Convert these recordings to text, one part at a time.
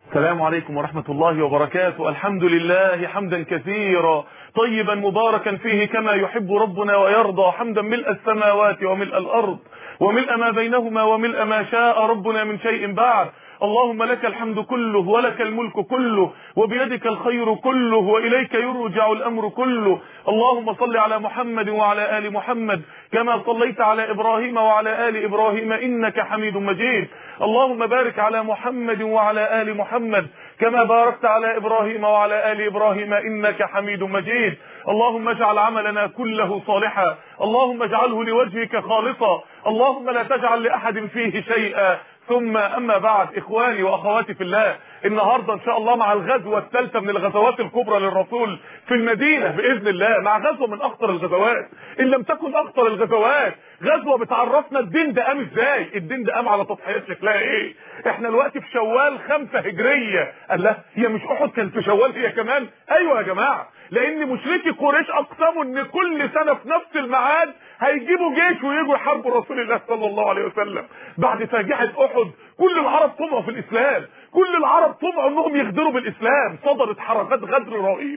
السلام عليكم ورحمة الله وبركاته. الحمد لله حمدا كثيرا طيبا مباركا فيه كما يحب ربنا ويرضى، حمدا ملء السماوات وملء الأرض وملء ما بينهما وملء ما شاء ربنا من شيء بعد. اللهم لك الحمد كله ولك الملك كله وبيدك الخير كله وإليك يرجع الأمر كله. اللهم صل على محمد وعلى آل محمد كما صليت على إبراهيم وعلى آل إبراهيم إنك حميد مجيد. اللهم بارك على محمد وعلى آل محمد كما باركت على إبراهيم وعلى آل إبراهيم إنك حميد مجيد. اللهم اجعل عملنا كله صالحا، اللهم اجعله لوجهك خالصا، اللهم لا تجعل لأحد فيه شيئا. ثم أما بعد، إخواني وأخواتي في الله، النهاردة إن شاء الله مع الغزوة الثالثة من الغزوات الكبرى للرسول في المدينة بإذن الله، مع غزوة من أخطر الغزوات إن لم تكن أخطر الغزوات. غزوة بتعرفنا الدين ده قام إزاي، الدين ده قام على تضحيات شكلها إيه. إحنا دلوقتي في شوال 5 هجرية. الله، هي مش أحد كانت في شوال هي كمان؟ أيوة يا جماعة، لأن مشركي قريش أقسموا إن كل سنة في نفس الميعاد هيجيبوا جيش ويجوا يحاربوا رسول الله صلى الله عليه وسلم. بعد فاجعة أحد كل العرب طمعوا في الإسلام، كل العرب طمعوا انهم يغدروا بالاسلام. صدرت حركات غدر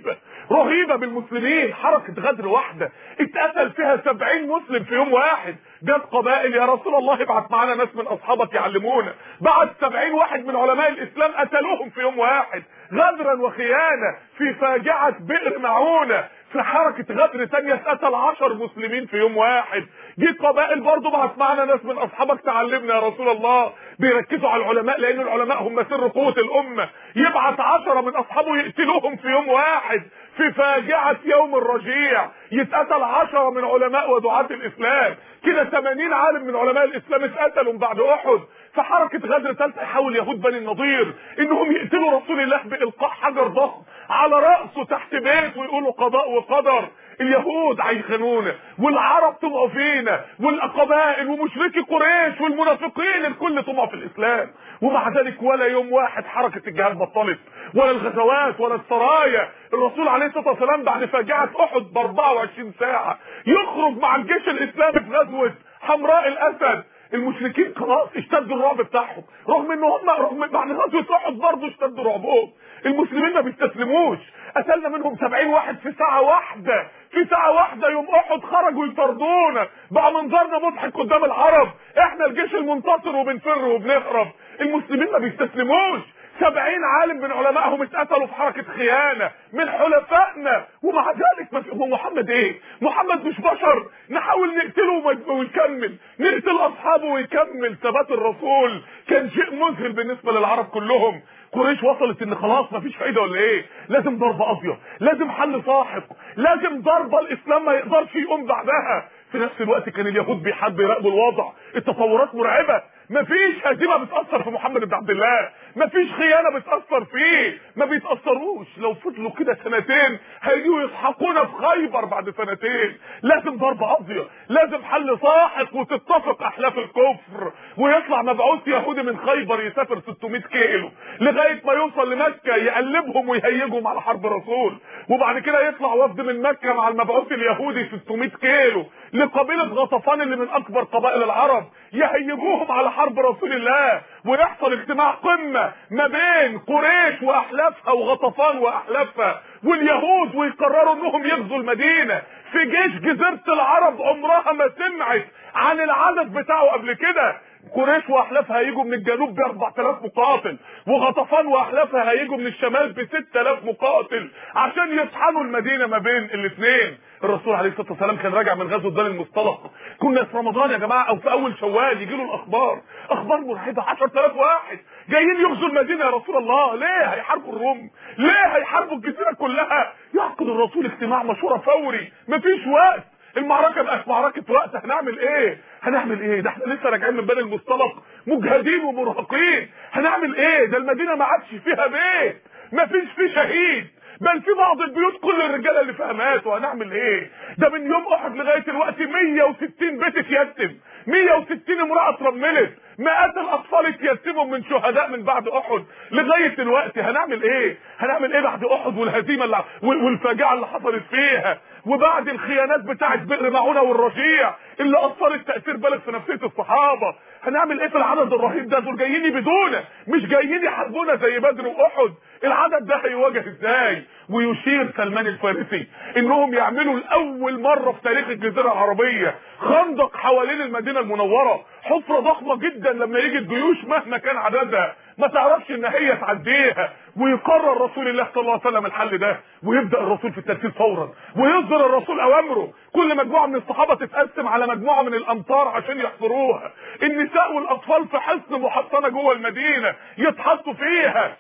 رهيبة بالمسلمين. حركة غدر واحدة اتقتل فيها 70 مسلم في يوم واحد. جت قبائل يا رسول الله ابعت معانا ناس من اصحابك يعلمونا، بعد 70 واحد من علماء الاسلام قتلوهم في يوم واحد غدرا وخيانة. في فاجعة بئر معونة في حركة غدر تانية اتقتل 10 مسلمين في يوم واحد. جه قبائل برضه بعت معانا ناس من اصحابك تعلمنا يا رسول الله. بيركزوا على العلماء لان العلماء هم سر قوة الامة. يبعت 10 من اصحابه يقتلوهم في يوم واحد. في فاجعة يوم الرجيع يتقتل 10 من علماء ودعاة الاسلام. كده 80 عالم من علماء الاسلام اتقتلوا بعد احد. في حركة غدر ثالثة يحاول يهود بني النضير انهم يقتلوا رسول الله بإلقاء حجر ضخم على رأسه تحت بيت ويقولوا قضاء وقدر. اليهود هيخانونا والعرب طمعوا فينا والقبائل ومشركي قريش والمنافقين الكل طمعوا في الاسلام. ومع ذلك ولا يوم واحد حركة الجهاد بطلت، ولا الغزوات ولا السرايا. الرسول عليه الصلاة والسلام بعد فاجعة احد ب 24 ساعة يخرج مع الجيش الاسلامي في غزوة حمراء الاسد. المشركين خلاص اشتدوا الرعب بتاعهم، رغم ان هم بعد غزوة احد برضه اشتدوا رعبهم. المسلمين ما بيستسلموش. قتلنا منهم 70 واحد في ساعة واحدة. في ساعة واحدة يوم احد خرجوا يطردونا بقى منظرنا مضحك قدام العرب. احنا الجيش المنتصر وبنفر وبنهرب. المسلمين ما بيستسلموش. 70 عالم من علمائهم اتقتلوا في حركة خيانة من حلفائنا. ومع ذلك هو محمد ايه؟ محمد مش بشر نحاول نقتله ويكمل، نقتل اصحابه ويكمل. ثبات الرسول كان شيء مذهل بالنسبة للعرب كلهم. قريش وصلت ان خلاص مفيش فايدة ولا ايه؟ لازم ضربة قاضية، لازم حل ساحق، لازم ضربة الاسلام ما يقدرش يقوم بعدها. في نفس الوقت كان اليهود بيحبوا يراقبوا الوضع. التطورات مرعبة، مفيش هزيمة بتأثر في محمد بن عبد الله، مفيش خيانة بتأثر فيه، ما بيتأثروش. لو فضلوا كده سنتين هيجوا يسحقونا في خيبر بعد سنتين. لازم ضربة قاضية، لازم حل ساحق وتتفق احلاف الكفر، ويطلع مبعوث يهودي من خيبر يسافر 600 كيلو لغاية ما يوصل لمكة يقلبهم ويهيجهم على حرب الرسول. وبعد كده يطلع وفد من مكة مع المبعوث اليهودي 600 كيلو لقبيلة غطفان اللي من اكبر قبائل العرب يهيجوهم على حرب رسول الله. ويحصل اجتماع قمة ما بين قريش واحلافها وغطفان واحلافها واليهود، ويقرروا انهم يغزوا المدينة في جيش جزيرة العرب عمرها ما سمعت عن العدد بتاعه قبل كده. قريش واحلافها هيجوا من الجنوب ب 4000 مقاتل، وغطفان واحلافها هيجوا من الشمال ب 6000 مقاتل عشان يطحنوا المدينة ما بين الاثنين. الرسول عليه الصلاة والسلام كان راجع من غزوة بني المصطلق. كنا في رمضان يا جماعة او في اول شوال يجي له الاخبار، اخبار مرعبة. 10000 واحد جايين يغزوا المدينة يا رسول الله. ليه هيحاربوا الروم؟ ليه هيحاربوا الجزيرة كلها؟ يعقد الرسول اجتماع مشورة فوري، مفيش وقت. المعركة بقت معركة وقت. هنعمل ايه؟ ده احنا لسه راجعين من بني المصطلق مجهدين ومرهقين. هنعمل ايه؟ ده المدينة ما عادش فيها بيت، مفيش فيه شهيد، بل في بعض البيوت كل الرجاله اللي فيها ماتوا. هنعمل ايه؟ ده من يوم احد لغايه الوقت 160 بيت اتيتم، 160 امراه اترملت، مئات الاطفال اتيتموا من شهداء من بعد احد لغايه الوقت. هنعمل ايه بعد احد والهزيمه والفاجعه اللي حصلت فيها، وبعد الخيانات بتاعت بئر معونه والرجيع اللي اثرت تاثير بالغ في نفسيه الصحابه؟ هنعمل ايه في العدد الرهيب ده؟ دول جايين يبيدونا، مش جايين يحاربونا زي بدر واحد. العدد ده هيواجه ازاي؟ ويشير سلمان الفارسي انهم يعملوا لاول مره في تاريخ الجزيره العربيه خندق حوالين المدينه المنوره، حفره ضخمه جدا لما يجي الجيوش مهما كان عددها ما تعرفش ان هي تعديها. ويقرر رسول الله صلى الله عليه وسلم الحل ده، ويبدا الرسول في التنفيذ فورا، ويصدر الرسول اوامره. كل مجموعه من الصحابه تتقسم على مجموعه من الامطار عشان يحفروها. النساء والاطفال في حصن محصنه جوه المدينه يتحطوا فيها.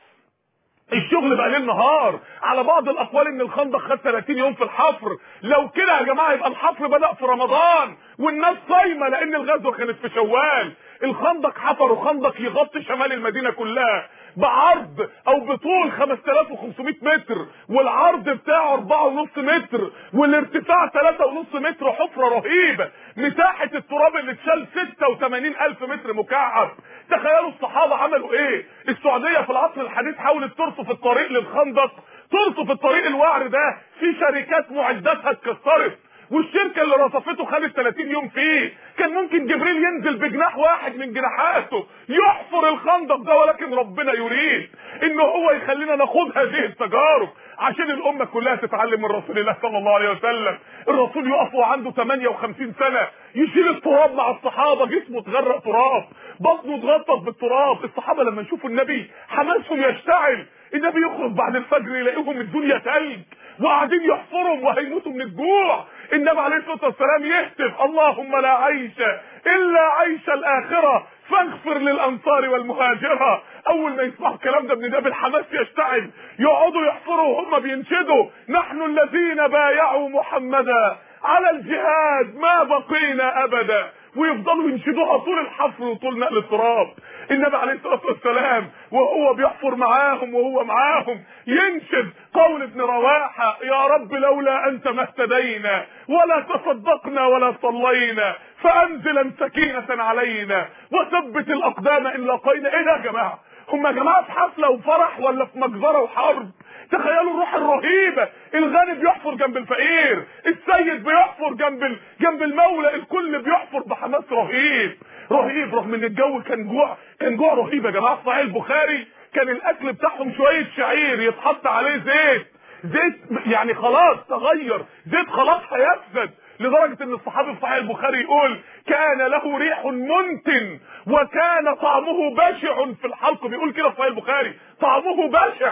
الشغل بقى ليل نهار. على بعض الاقوال ان الخندق خد 30 يوم في الحفر. لو كده يا جماعه يبقى الحفر بدأ في رمضان والناس صايمه، لان الغزوه كانت في شوال. الخندق حفروا خندق يغطي شمال المدينه كلها بعرض او بطول 5500 متر، والعرض بتاعه 4.5 متر، والارتفاع 3.5 متر. حفره رهيبه. مساحه التراب اللي اتشال 86,000 متر مكعب. تخيلوا الصحابه عملوا ايه. السعوديه في العصر الحديث حاولت ترصف الطريق للخندق، ترصف الطريق الوعر ده، في شركات معداتها اتكسرت، والشركه اللي رصفته خدت 30 يوم فيه. كان ممكن جبريل ينزل بجناح واحد من جناحاته يحفر الخندق ده، ولكن ربنا يريد ان هو يخلينا ناخد هذه التجارب عشان الامه كلها تتعلم من رسول الله صلى الله عليه وسلم. الرسول يقف وعنده 58 سنه يشيل التراب مع الصحابه، جسمه اتغرق تراب، بطنه اتغطت بالتراب. الصحابه لما يشوفوا النبي حماسهم يشتعل. النبي يخرج بعد الفجر يلاقيهم الدنيا تلج وقاعدين يحفرهم وهيموتوا من الجوع. النبي عليه الصلاه والسلام يهتف: اللهم لا عيش الا عيش الاخره فاغفر للانصار والمهاجره. اول ما يسمعوا الكلام ده من الحماس يشتعل، يقعدوا يحفروا وهم بينشدوا: نحن الذين بايعوا محمدا على الجهاد ما بقينا ابدا. ويفضلوا ينشدوها طول الحفر وطول نقل التراب. النبي عليه الصلاه والسلام وهو بيحفر معاهم وهو معاهم ينشد قول ابن رواحه: يا رب لولا انت ما اهتدينا ولا تصدقنا ولا صلينا فانزلا سكينه علينا وثبت الاقدام ان لقينا. ايه ده يا جماعه؟ هم يا جماعه في حفله وفرح ولا في مجزره وحرب؟ تخيلوا الروح الرهيبه. الغني بيحفر جنب الفقير، السيد بيحفر جنب المولى، الكل بيحفر بحماس رهيب رهيب. رغم ان الجو كان جوع رهيب يا جماعه. في صحيح البخاري كان الاكل بتاعهم شويه شعير يتحط عليه زيت يعني خلاص تغير، زيت خلاص هيفسد، لدرجه ان الصحابي في صحيح البخاري يقول: كان له ريح منتن وكان طعمه بشع في الحلق. بيقول كده في صحيح البخاري: طعمه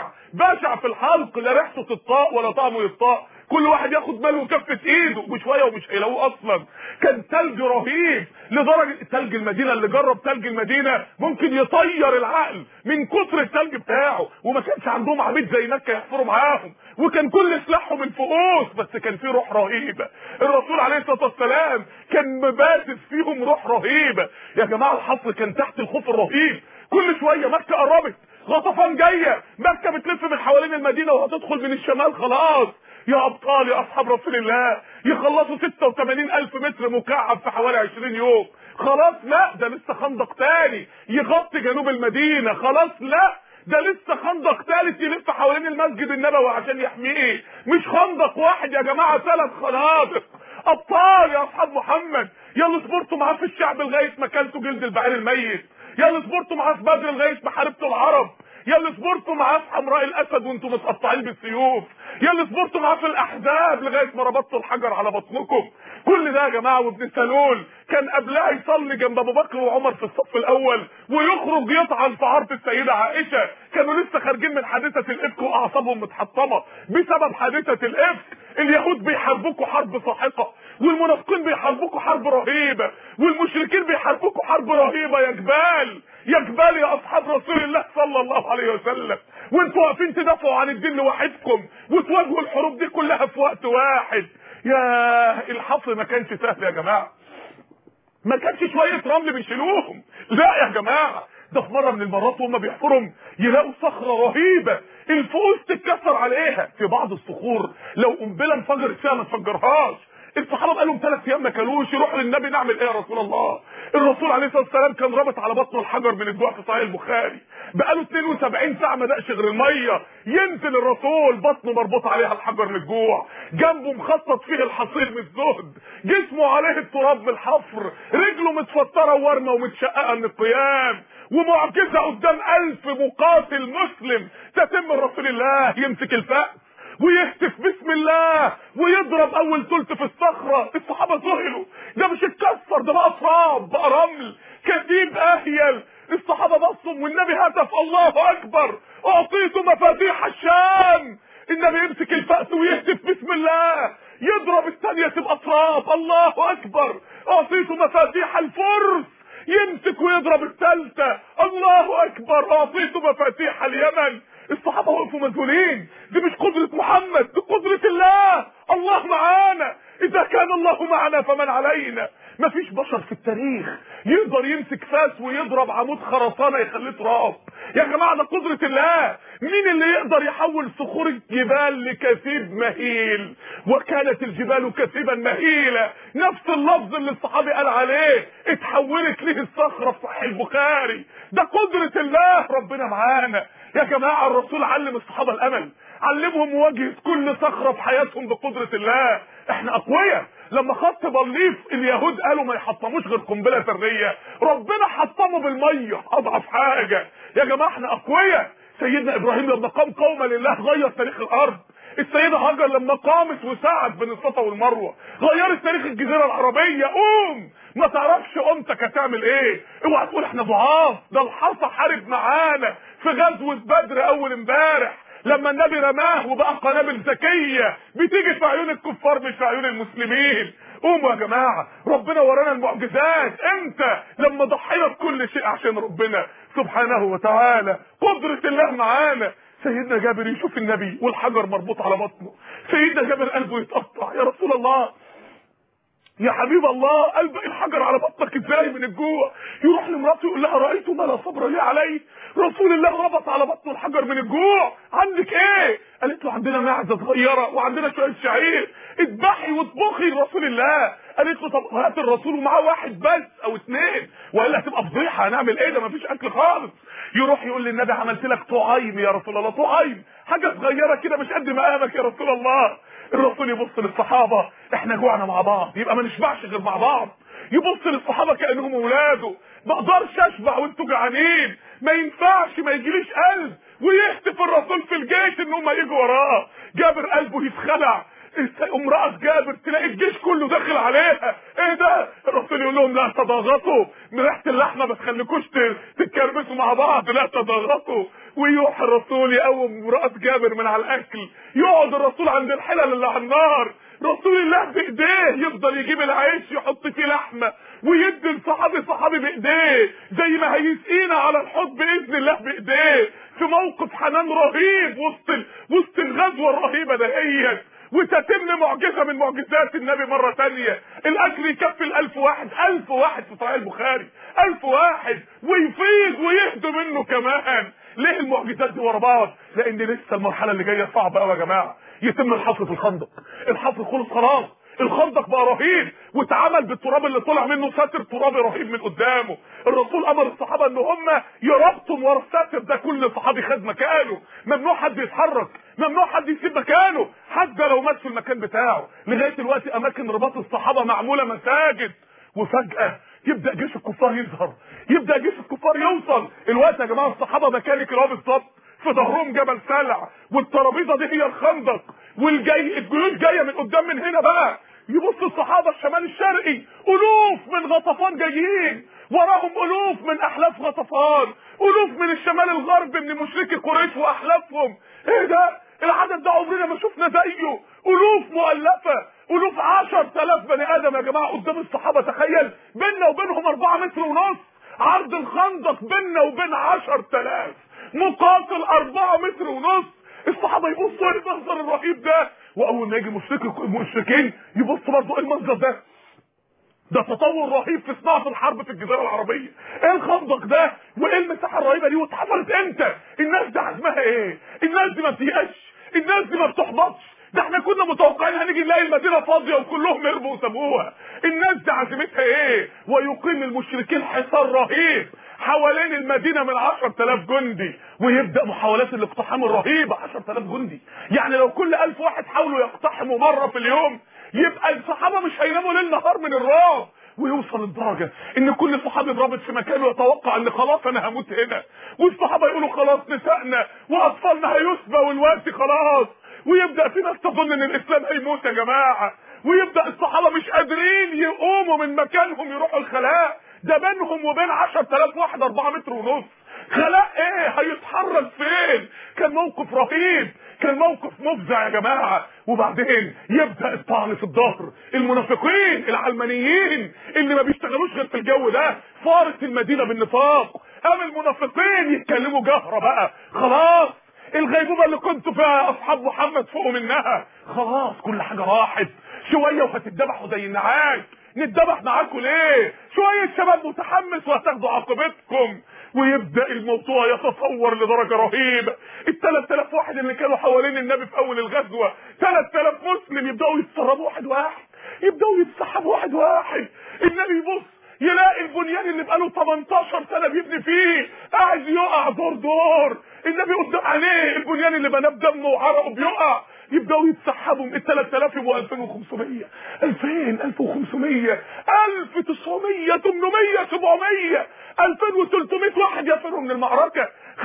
بشع في الحلق، لا ريحته تطاق ولا طعمه يطاق. كل واحد ياخد باله وكفه ايده بشويه ومش هيلاقوه اصلا. كان ثلج رهيب، لدرجه ثلج المدينه اللي جرب ثلج المدينه ممكن يطير العقل من كتر الثلج بتاعه. وما كانش عندهم عبيد زي مكه يحفروا معاهم، وكان كل سلاحهم الفؤوس، بس كان في روح رهيبه. الرسول عليه الصلاه والسلام كان مبادئ فيهم روح رهيبه يا جماعه. الحفر كان تحت الخوف الرهيب. كل شويه مكه قربت، غطفان جايه، مكه بتلف من حوالين المدينه وهتدخل من الشمال. خلاص يا ابطال يا اصحاب رسول الله، يخلصوا 86,000 متر مكعب في حوالي 20 يوم. خلاص لا، ده لسه خندق تاني يغطي جنوب المدينه. خلاص لا، ده لسه خندق ثالث يلف حوالين المسجد النبوي عشان يحميه. مش خندق واحد يا جماعه، 3 خنادق. ابطال يا اصحاب محمد، يلا صبرتوا معاه في الشعب لغايه ما كلتوا جلد البعير الميت، يلا صبرتوا معاه في بدر لغايه ما حاربتوا العرب، يلا صبرتوا معاه في حمراء الاسد وانتم متقطعين بالسيوف، يلا صبرتوا معاه في الاحزاب لغايه ما ربطتوا الحجر على بطنكم. كل ده يا جماعه. وابن سلول كان قبلها يصلي جنب ابو بكر وعمر في الصف الاول، ويخرج يطعن في عرض السيده عائشه. كانوا لسه خارجين من حادثه الافك واعصابهم متحطمه بسبب حادثه الافك. اليهود بيحاربوكوا حرب ساحقه، والمنافقين بيحاربوكوا حرب رهيبه، والمشركين بيحاربوكوا حرب رهيبه. يا جبال يا جبال يا اصحاب رسول الله صلى الله عليه وسلم، وانتوا واقفين تدافعوا عن الدين لوحدكم وتواجهوا الحروب دي كلها في وقت واحد. يا الحفر ما كانش سهل يا جماعه، ما كانش شويه رمل بيشيلوهم، لا يا جماعه. ده في مره من المرات وهم بيحفرهم يلاقوا صخره رهيبه الفؤوس تتكسر عليها. في بعض الصخور لو قنبله انفجرت فيها ما تفجرهاش. الصحابه بقالهم 3 ايام ما كلوش، يروحوا للنبي نعمل ايه يا رسول الله؟ الرسول عليه الصلاه والسلام كان رابط على بطنه الحجر من الجوع في صحيح البخاري، بقاله 72 ساعه ما دقش غير الميه، ينزل الرسول بطنه مربوط عليها الحجر من الجوع، جنبه مخطط فيه الحصير من الزهد، جسمه عليه التراب من الحفر، رجله متفطره وورمه ومتشققه من القيام، ومعجزه قدام 1000 مقاتل مسلم تتم رسول الله يمسك الفأس ويهتف بسم الله ويضرب اول ثلث في الصخره. الصحابه ذهلوا، ده مش اتكسر، ده بقى تراب، بقى رمل كثيب اهيل. الصحابه بصوا والنبي هتف الله اكبر، اعطيت مفاتيح الشام. النبي يمسك الفأس ويهتف بسم الله، يضرب الثانيه تبقى تراب، الله اكبر، اعطيت مفاتيح الفرس. يمسك ويضرب الثالثه، الله اكبر، اعطيت مفاتيح اليمن. الصحابه وقفوا مذهولين، دي مش قدره محمد، دي قدره الله. الله معانا، اذا كان الله معنا فمن علينا. مفيش بشر في التاريخ يقدر يمسك فاس ويضرب عمود خرسانه يخليه تراب. يا جماعه ده قدره الله. مين اللي يقدر يحول صخور الجبال لكثيب مهيل؟ وكانت الجبال كثيبا مهيله، نفس اللفظ اللي الصحابي قال عليه اتحولت ليه الصخره في صحيح البخاري. ده قدره الله، ربنا معانا. يا جماعه الرسول علم الصحابه الامل، علمهم مواجهه كل صخره في حياتهم بقدره الله. احنا اقوياء. لما خط بليف اليهود قالوا ما يحطموش غير قنبله ذريه، ربنا حطمه بالميه، اضعف حاجه. يا جماعه احنا اقوياء. سيدنا ابراهيم لما قام قوما لله غير تاريخ الارض. السيده هاجر لما قامت وسعت بين الصفا والمروه غيرت تاريخ الجزيره العربيه. قوم، ما تعرفش قومتك هتعمل ايه. اوعى تقول احنا ضعاف، ده الحصى حارب معانا في غزوه بدر اول امبارح لما النبي رماه وبقى قنابل ذكيه بتيجي في عيون الكفار مش في عيون المسلمين. قوموا يا جماعه، ربنا ورانا المعجزات. امتى؟ لما ضحينا بكل شيء عشان ربنا سبحانه وتعالى. قدره الله معانا. سيدنا جابر يشوف النبي والحجر مربوط على بطنه، سيدنا جابر قلبه يتقطع، يا رسول الله، يا حبيب الله، قلب الحجر على بطنك ازاي من الجوع؟ يروح لمراته يقول لها رايت ما لا صبر لي عليه، رسول الله ربط على بطنه الحجر من الجوع. عندك ايه؟ قالت له عندنا معزه صغيره وعندنا شويه شعير، اذبحي واطبخي لرسول الله. قالت له طب هات الرسول ومعاه واحد بس او 2، والا هتبقى فضيحه، هنعمل ايه؟ ده مفيش اكل خالص. يروح يقول للنبي عملت لك طعيم يا رسول الله، طعيم حاجه صغيره كده مش قد مقامك يا رسول الله. الرسول يبص للصحابه، احنا جوعنا مع بعض يبقى ما نشبعش غير مع بعض. يبص للصحابه كانهم اولاده، ما اقدرش اشبع وانتوا جعانين، ما ينفعش، ما يجيليش قلب. ويهتف الرسول في الجيش ان هم يجوا وراه. جابر قلبه يتخلع، امرأة جابر تلاقي الجيش كله داخل عليها، ايه ده؟ الرسول يقول لهم لا تضاغطوا، من ريحه اللحمه ما تخليكوش تتكربسوا مع بعض، لا تضاغطوا. ويروح الرسول يقوم امرأة جابر من على الاكل، يقعد الرسول عند الحلل اللي على النار، رسول الله بايديه يفضل يجيب العيش يحط فيه لحمه ويدي الصحابي بايديه، زي ما هيسقينا على الحوض باذن الله بايديه، في موقف حنان رهيب وسط الغزوه الرهيبه دهيت. وتتم معجزه من معجزات النبي مره ثانيه، الاكل يكفي ال1000 واحد، 1000 واحد في صحيح البخاري، 1000 واحد، ويفيض ويهدوا منه كمان. ليه المعجزات دي ورا بعض؟ لان لسه المرحله اللي جايه صعبه قوي يا جماعه. يتم الحفر في الخندق، الحفر خلص خلاص، الخندق بقى رهيب واتعمل بالتراب اللي طلع منه ساتر ترابي رهيب من قدامه. الرسول امر الصحابه ان هم يربطوا ورا الساتر ده، كل صحابي خد مكانه، ممنوع حد يتحرك، ممنوع حد يسيب مكانه حتى لو مات في المكان بتاعه. لغايه دلوقتي اماكن رباط الصحابه معموله مساجد. وفجاه يبدا جيش الكفار يظهر، يبدا جيش الكفار يوصل. الوقت يا جماعه الصحابه مكانك اللي هو بالظبط في ظهرهم جبل سلع، والترابيزه دي هي الخندق، الجيوش جايه من قدام من هنا بقى. يبص الصحابه الشمال الشرقي، الوف من غطفان جايين، وراهم الوف من احلاف غطفان، الوف من الشمال الغرب من مشركي قريش واحلافهم. ايه ده؟ العدد ده عمرنا ما شفنا زيه، الوف مؤلفه، الوف 10,000 بني ادم يا جماعه قدام الصحابه. تخيل بيننا وبينهم 4 متر ونص، عرض الخندق بيننا وبين 10,000 مقاتل 4 متر ونص. الصحابه يبصوا ايه المنظر الرهيب ده، واول ما يجي مشركين يبصوا برضه ايه المنظر ده. ده تطور رهيب في صناعه الحرب في الجزيره العربيه. ايه الخندق ده وايه المساحه الرهيبه دي واتحفرت امتى؟ الناس دي حجمها ايه؟ الناس دي ما بتيأسش، الناس دي ما بتحبطش، ده احنا كنا متوقعين هنيجي نلاقي المدينه فاضيه وكلهم هربوا وسابوها. الناس دي عزيمتها ايه؟ ويقيم المشركين حصار رهيب حوالين المدينه من 10,000 جندي، ويبدا محاولات الاقتحام الرهيبه. 10,000 جندي، يعني لو كل 1000 واحد حاولوا يقتحموا مره في اليوم يبقى الصحابه مش هيناموا ليل نهار من الرعب. ويوصل الدرجه ان كل صحابي ضابط في مكانه يتوقع ان خلاص انا هموت هنا، والصحابه يقولوا خلاص نسائنا واطفالنا هيسبى والوقت خلاص، ويبدا في ناس تظن ان الاسلام هيموت يا جماعه، ويبدا الصحابه مش قادرين يقوموا من مكانهم يروحوا الخلاء. ده بينهم وبين 10,000 واحد 4 متر ونص، خلاء ايه؟ هيتحرك فين؟ كان موقف رهيب، كان موقف مفزع يا جماعه. وبعدين يبدا الطعن في الظهر. المنافقين العلمانيين اللي ما بيشتغلوش غير في الجو ده فارت المدينه بالنفاق. قام المنافقين يتكلموا جهره بقى، خلاص الغيبوبه اللي كنتوا فيها اصحاب محمد فوقوا منها، خلاص كل حاجه راحت، شويه وهتتذبحوا زي النعاج. نتذبح معاكم ليه؟ شويه شباب متحمس وهتاخدوا عاقبتكم. ويبدا الموضوع يتطور لدرجه رهيبه. ال3000 واحد اللي كانوا حوالين النبي في اول الغزوه، 3000 مسلم يبداوا يتسربوا واحد واحد، يبداوا يتسحبوا واحد واحد. النبي يبص يلاقي البنيان اللي بقاله 18 سنه بيبني فيه قاعد يقع دور دور. النبي قدام عينيه البنيان اللي بناه بدمه وعرقه بيقع. يبداوا يتسحبوا من 3000 يبقوا 2500، 2000، 1500، 1900، 800، 700، 2300 واحد يفروا من المعركه.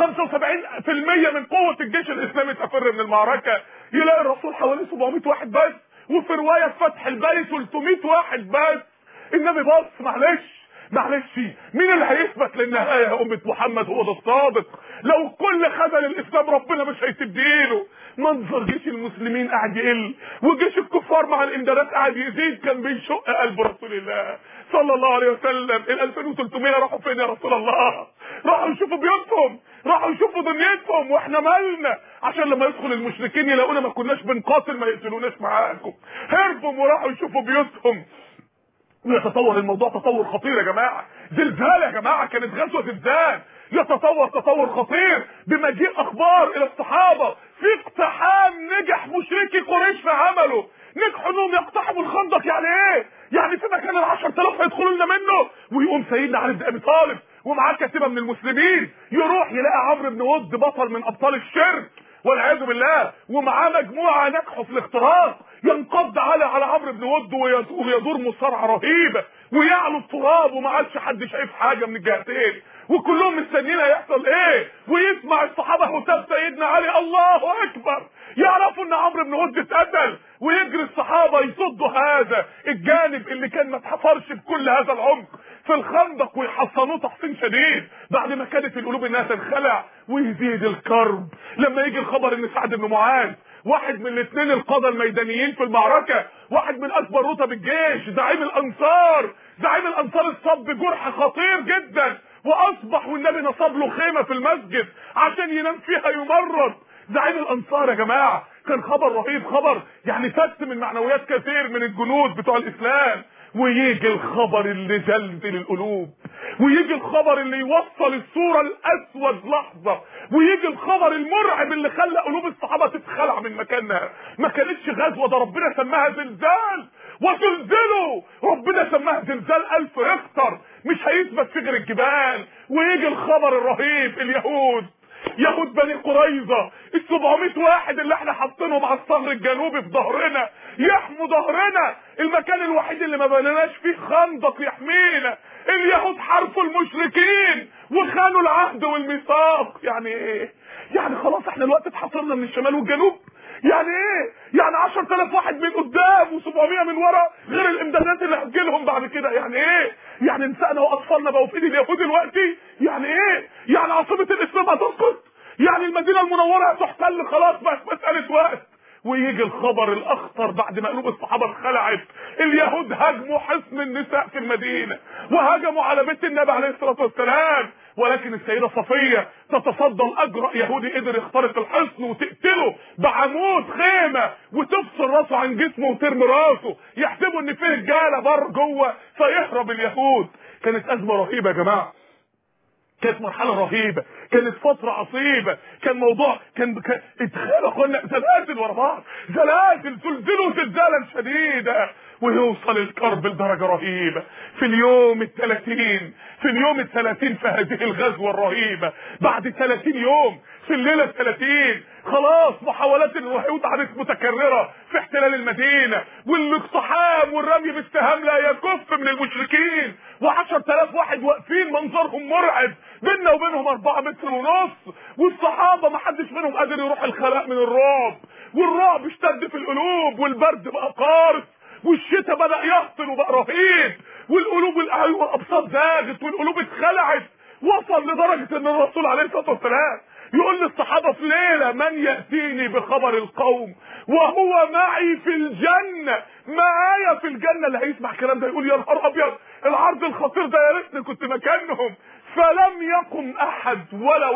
75% من قوه الجيش الاسلامي تفر من المعركه. يلاقي الرسول حوالي 700 واحد بس، وفي روايه فتح الباري 300 واحد بس. النبي بص، معلش مين اللي هيثبت للنهايه يا امه محمد هو ده الصادق؟ لو كل خذل الاسلام ربنا مش هيسديله. منظر جيش المسلمين قاعد يقل وجيش الكفار مع الامدادات قاعد يزيد، كان بيشق قلب رسول الله صلى الله عليه وسلم. ال 2300 راحوا فين يا رسول الله؟ راحوا يشوفوا بيوتهم، راحوا يشوفوا دنيتهم، واحنا مالنا؟ عشان لما يدخل المشركين يلاقونا ما كناش بنقاتل ما يقتلوناش معاكم. هربوا وراحوا يشوفوا بيوتهم. ويتطور الموضوع تطور خطير يا جماعه، زلزال يا جماعه، كانت غزوه زلزال. يتطور تطور خطير بمجيء اخبار الى الصحابه في اقتحام نجح مشركي قريش في عمله. نجحوا انهم يقتحموا الخندق. يعني ايه؟ يعني في مكان ال10,000 هيدخلوا لنا منه. ويقوم سيدنا علي بن ابي طالب ومعاه كتيبه من المسلمين يروح يلاقي عمرو بن ود بطل من ابطال الشرك والعياذ بالله، ومعاه مجموعه نجحوا في الاختراق، ينقض على عمرو بن ود ويدور مصارعه رهيبه ويعلو التراب وما عادش حد شايف حاجه من الجهتين، وكلهم مستنيين هيحصل ايه. ويسمع الصحابه هتاف سيدنا علي الله اكبر، يعرفوا ان عمرو بن ود اتقتل، ويجري الصحابه يصدوا هذا الجانب اللي كان ما اتحفرش بكل هذا العمق في الخندق ويحصنوه تحصين شديد بعد ما كانت القلوب انها تنخلع. ويزيد الكرب لما يجي الخبر ان سعد بن معاذ واحد من الاثنين القاده الميدانيين في المعركه، واحد من اكبر رتب الجيش، زعيم الانصار اتصاب بجرح خطير جدا، واصبح والنبي نصب له خيمه في المسجد عشان ينام فيها يمرض. زعيم الانصار يا جماعه كان خبر رهيب، خبر يعني فت من معنويات كثير من الجنود بتوع الاسلام. ويجي الخبر اللي زلزل القلوب، ويجي الخبر اللي يوصل الصوره الاسود لحظه، ويجي الخبر المرعب اللي خلى قلوب الصحابه تتخلع من مكانها. ما كانتش غزوه، ده ربنا سماها زلزال. وزلزلوا، ربنا سماها زلزال 1000 ريختر، مش هيثبت في غير الجبال. ويجي الخبر الرهيب، يهود بني قريظه ال700 واحد اللي احنا حاطينهم على الصهر الجنوبي في ظهرنا يحموا ظهرنا، المكان الوحيد اللي ما بنيناش فيه خندق يحمينا. اليهود حاربوا المشركين وخانوا العهد والميثاق. يعني ايه؟ يعني خلاص احنا الوقت اتحصرنا من الشمال والجنوب. يعني ايه؟ يعني 10,000 واحد من قدام و700 من ورا غير الامدادات اللي هتجيلهم بعد كده. يعني ايه؟ يعني نسائنا واطفالنا بقوا في ايد اليهود دلوقتي. يعني ايه؟ يعني عاصمه الاسلام هتسقط؟ يعني المدينه المنوره هتحتل؟ خلاص بقت مساله وقت. ويجي الخبر الاخطر بعد ما قلوب الصحابه اتخلعت، اليهود هاجموا حصن النساء في المدينه وهاجموا على بيت النبي عليه الصلاه والسلام. ولكن السيده صفيه تتصدى لاجرأ يهودي قدر يخترق الحصن وتقتله بعمود خيمه وتفصل راسه عن جسمه وترمي راسه، يحسبوا ان فيه رجاله بر جوه فيهرب اليهود. كانت ازمه رهيبه يا جماعه. كانت مرحله رهيبه، كانت فتره عصيبه، كان موضوع اتخيلوا اخوانا زلازل ورا بعض، زلازل، زلزلوا زلزالا شديدا، ويوصل الكرب لدرجه رهيبه في اليوم ال30 في هذه الغزوه الرهيبه، بعد 30 يوم في الليله ال30 خلاص محاولات اليهود عادت متكرره في احتلال المدينه، والاقتحام والرمي بالسهام لا يكف من المشركين، و10,000 واحد واقفين منظرهم مرعب، بيننا وبينهم 4 متر ونص، والصحابه ما حدش منهم قادر يروح الخلاء من الرعب، والرعب اشتد في القلوب، والبرد بقى قارس، والشتاء بدأ يهطل وبقى رهيب، والقلوب والابصار زاغت، والقلوب اتخلعت، وصل لدرجه ان الرسول عليه الصلاه والسلام يقول للصحابه في ليله: من ياتيني بخبر القوم وهو معي في الجنه، معايا في الجنه. اللي هيسمع الكلام ده يقول: يا نهار ابيض، العرض الخطير ده، يا ريتني كنت مكانهم. فلم يقم احد، ولا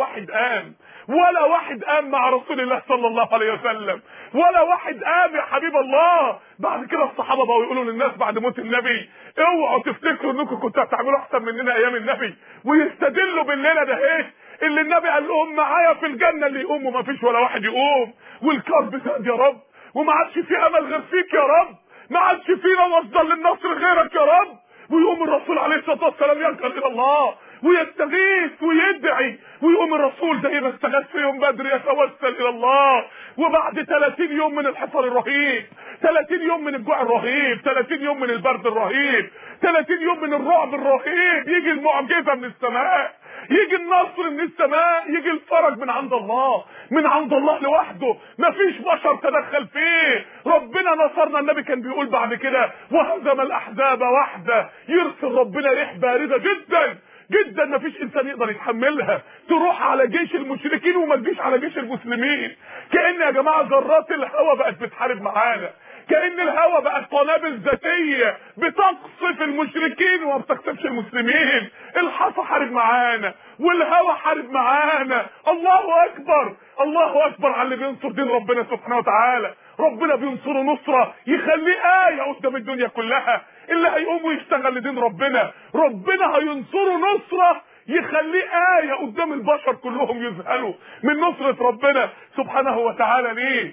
واحد قام مع رسول الله صلى الله عليه وسلم، ولا واحد قام يا حبيب الله. بعد كده الصحابه بقوا يقولوا للناس بعد موت النبي: اوعوا تفتكروا انكم كنتوا هتعملوا احسن مننا ايام النبي، ويستدلوا بالليله ده ايه اللي النبي قال لهم: معايا في الجنه اللي يقوم، وما فيش ولا واحد يقوم، والكرب زاد يا رب، وما عادش في امل غير فيك يا رب، ما عادش فينا مصدر للنصر غيرك يا رب. ويقوم الرسول عليه الصلاه والسلام ينكر الى الله ويستغيث ويدعي، ويقوم الرسول زي ما استغاث في يوم بدر يتوسل الى الله. وبعد 30 يوم من الحصار الرهيب، 30 يوم من الجوع الرهيب، 30 يوم من البرد الرهيب، 30 يوم من الرعب الرهيب، يجي المعجزه من السماء، يجي النصر من السماء، يجي الفرج من عند الله، من عند الله لوحده، مفيش بشر تدخل فيه، ربنا نصرنا. النبي كان بيقول بعد كده: وهزم الاحزاب وحده. يرسل ربنا ريح بارده جدا جدا مفيش انسان يقدر يتحملها، تروح على جيش المشركين وما تجيش على جيش المسلمين. كأن يا جماعه ذرات الهواء بقت بتحارب معانا، كأن الهواء بقت قنابل ذاتيه بتقصف المشركين وما بتقصفش المسلمين. الحصى حارب معانا، والهواء حارب معانا. الله اكبر، الله اكبر على اللي بينصر دين ربنا سبحانه وتعالى. ربنا بينصره نصره يخليه آية قدام الدنيا كلها. اللي هيقوم ويشتغل لدين ربنا، ربنا هينصره نصره يخليه آية قدام البشر كلهم يذهلوا من نصرة ربنا سبحانه وتعالى. ليه؟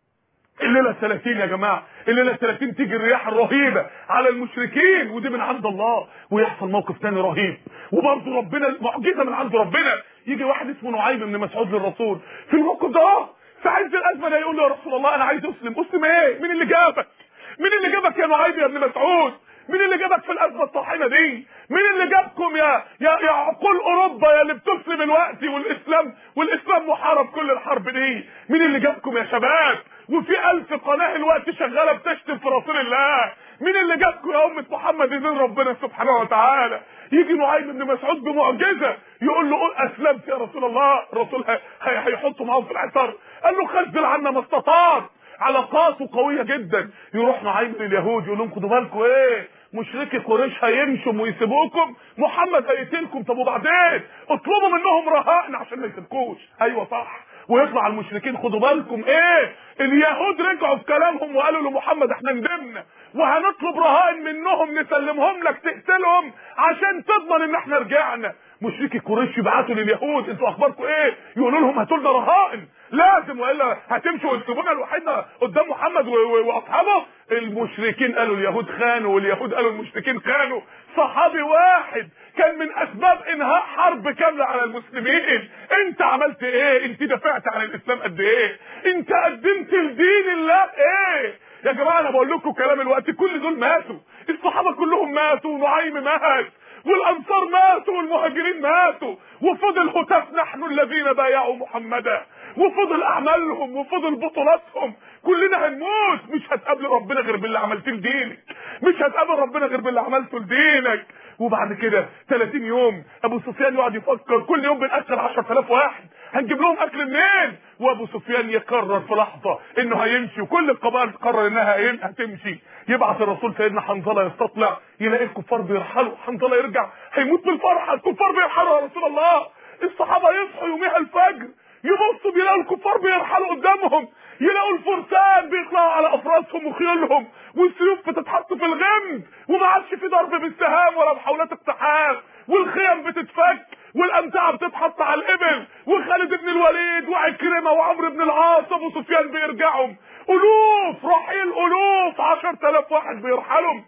الليلة 30 يا جماعة، الليلة 30 تيجي الرياح الرهيبة على المشركين، ودي من عند الله. ويحصل موقف تاني رهيب، وبرضه ربنا معجزة من عند ربنا. يجي واحد اسمه نعيم بن مسعود للرسول في الموقف ده، في عز الأزمة، يقول له: يا رسول الله أنا عايز أسلم إيه؟ مين اللي جابك؟ مين اللي جابك يا نعيم يا ابن مسعود؟ مين اللي جابك في الأزمة الطاحنة دي؟ مين اللي جابكم يا عقول أوروبا يا اللي بتسلم الوقت والإسلام محارب كل الحرب دي؟ مين اللي جابكم يا شباب؟ وفي 1000 قناة الوقت شغالة بتشتم في رسول الله. مين اللي جابكم يا أمة محمد دين ربنا سبحانه وتعالى؟ يجي نعيم بن مسعود بمعجزة يقول له: قول أسلمت يا رسول الله. الرسول هيحطه معاهم في الحصار، قال له: خذل عنا ما استطعت. علاقاته قوية جدا. يروح نعيم لليهود يقول لهم: خدوا بالكم مشركي قريش هيمشوا ويسيبوكم، محمد هيقتلكم. طب وبعدين؟ اطلبوا منهم رهائن عشان ما يسيبكوش. ايوه صح. ويطلع المشركين: خدوا بالكم اليهود رجعوا في كلامهم وقالوا لمحمد: احنا ندمنا وهنطلب رهائن منهم نسلمهم لك تقتلهم عشان تضمن ان احنا رجعنا. مشركي قريش يبعتوا لليهود: انتوا اخباركم يقولوا لهم: هاتوا لنا رهائن لازم، والا هتمشوا وتسيبونا لوحدنا قدام محمد واصحابه. المشركين قالوا اليهود خانوا، واليهود قالوا المشركين خانوا. صحابي واحد كان من اسباب انهاء حرب كامله على المسلمين. انت عملت انت دافعت عن الاسلام قد انت قدمت لدين الله يا جماعه انا بقول لكم كلام الوقت، كل دول ماتوا، الصحابه كلهم ماتوا، ونعيم مات، والانصار ماتوا، والمهاجرين ماتوا، وفضل هتاف نحن الذين بايعوا محمدا، وفضل اعمالهم، وفضل بطولاتهم. كلنا هنموت، مش هتقابل ربنا غير باللي عملته لدينك، مش هتقابل ربنا غير باللي عملته لدينك. وبعد كده 30 يوم ابو سفيان يقعد يفكر، كل يوم بنأكل 10,000 واحد، هنجيب لهم اكل منين؟ وابو سفيان يقرر في لحظه انه هيمشي، وكل القبائل تقرر انها هتمشي. يبعث الرسول سيدنا حنظله يستطلع، يلاقي الكفار بيرحلوا، حنظله يرجع هيموت بالفرحه، الكفار بيرحلوا يا رسول الله. الصحابه يصحوا يوميها الفجر يبصوا بيلاقوا الكفار بيرحلوا قدامهم، يلاقوا الفرسان بيطلعوا على افراسهم وخيولهم، والسيوف بتتحط في الغمد، وما عادش في ضرب بالسهام ولا محاولات اقتحام، والخيم بتتفك، والامتعه بتتحط على الابل، وخالد بن الوليد وعكرمه وعمرو بن العاص وابو سفيان بيرجعوا، الوف رحيل، الوف 10,000 واحد بيرحلهم.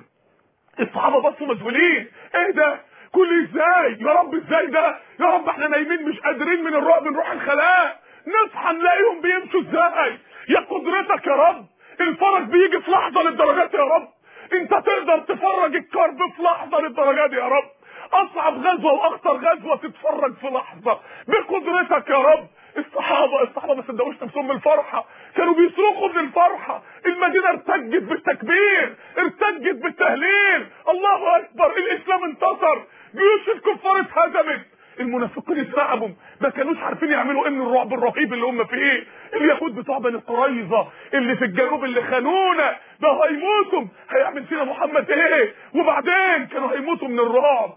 الصحابه بصوا مذهولين، ايه ده؟ كل ازاي يا رب؟ ازاي ده يا رب؟ احنا نايمين مش قادرين من الرعب نروح الخلاء، نصحى نلاقيهم بيمشوا ازاي؟ يا قدرتك يا رب، الفرج بيجي في لحظه للدرجات يا رب، انت تقدر تفرج الكرب في لحظه للدرجات يا رب. اصعب غزوه واخطر غزوه تتفرج في لحظه بقدرتك يا رب. الصحابه ما صدقوش نفسهم من الفرحه، كانوا بيصرخوا من الفرحه. المدينه ارتجت بالتكبير، ارتجت بالتهليل، الله اكبر، الاسلام انتصر، جيوش الكفار اتهزمت. المنافقين اترعبوا، ما كانوش عارفين يعملوا ايه من الرعب الرهيب اللي هم فيه. اليهود بتوع بني قريظه اللي في الجنوب اللي خانونا، ده هيموتوا، هيعمل فينا محمد ايه؟ وبعدين كانوا هيموتوا من الرعب.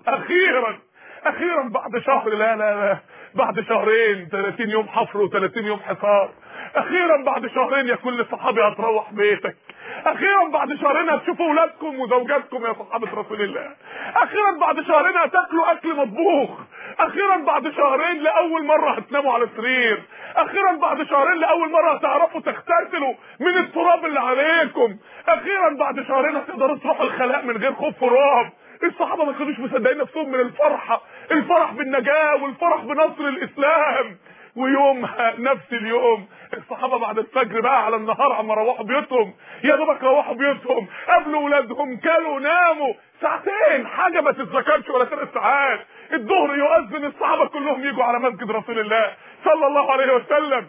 اخيرا بعد شهر، لا بعد شهرين، 30 يوم حفر و30 يوم حصار، اخيرا بعد شهرين يا كل صحابي هتروح بيتك، اخيرا بعد شهرين هتشوفوا اولادكم وزوجاتكم يا صحابه رسول الله، اخيرا بعد شهرين هتاكلوا اكل مطبوخ، اخيرا بعد شهرين لاول مره هتناموا على سرير، اخيرا بعد شهرين لاول مره هتعرفوا تغتسلوا من التراب اللي عليكم، اخيرا بعد شهرين هتقدروا تروحوا الخلاء من غير خوف ورعب. الصحابه ما كانوش مصدقين نفسهم من الفرحه، الفرح بالنجاه والفرح بنصر الاسلام. ويومها نفس اليوم الصحابه بعد الفجر بقى على النهار عم روحوا بيوتهم، يا دوبك روحوا بيوتهم، قابلوا ولادهم، كلوا، ناموا ساعتين، حاجه ما تتذكرش ولا 3 ساعات، الظهر يؤذن، الصحابه كلهم يجوا على مسجد رسول الله صلى الله عليه وسلم.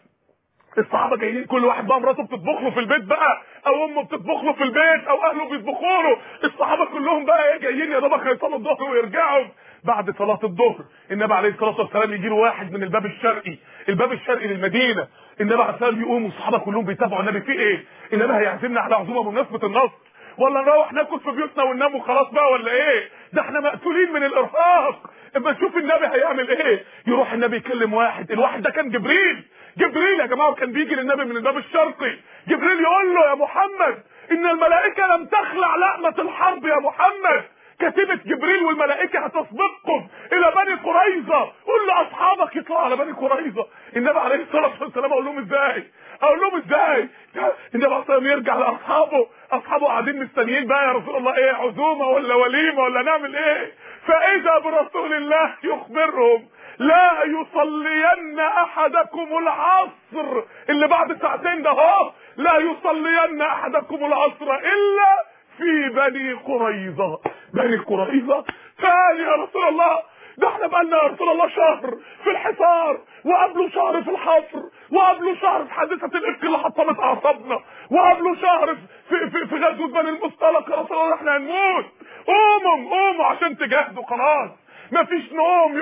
الصحابه جايين، كل واحد بقى مراته بتطبخ له في البيت بقى، او امه بتطبخ له في البيت، او اهله بيطبخوا له، الصحابه كلهم بقى ايه جايين يا دوبك هيصلوا الظهر ويرجعوا. بعد صلاه الظهر النبي عليه الصلاه والسلام يجي له واحد من الباب الشرقي للمدينه، النبي عليه الصلاه والسلام يقوم والصحابه كلهم بيتابعوا النبي في ايه؟ النبي هيعزمنا على عزومه بمناسبه النصر، ولا نروح ناكل في بيوتنا وننام وخلاص بقى ولا ايه؟ ده احنا مقتولين من الارهاق. اما نشوف النبي هيعمل ايه. يروح النبي يكلم واحد، الواحد ده كان جبريل يا جماعه، كان بيجي للنبي من الباب الشرقي. جبريل يقول له يا محمد ان الملائكه لم تخلع لقمه الحرب يا محمد، كتيبة جبريل والملائكة هتسبقكم الى بني قريظة، قول لاصحابك يطلعوا على بني قريظة. النبي عليه الصلاة والسلام اقول لهم ازاي؟ النبي عليه الصلاة والسلام يرجع لاصحابه، اصحابه قاعدين مستنيين بقى، يا رسول الله ايه، عزومة ولا وليمة ولا نعمل ايه؟ فاذا برسول الله يخبرهم لا يصلين احدكم العصر، اللي بعد ساعتين ده اهو، لا يصلين احدكم العصر الا في بني قريظة. بني قريظة ثاني يا رسول الله، ده احنا بقالنا يا رسول الله شهر في الحصار، وقبله شهر في الحفر، وقبله شهر في حادثة الافك اللي حطمت اعصابنا، وقبله شهر في غزوة بني المصطلق. يا رسول الله احنا هنموت، قوموا عشان تجاهدوا، خلاص مفيش نوم.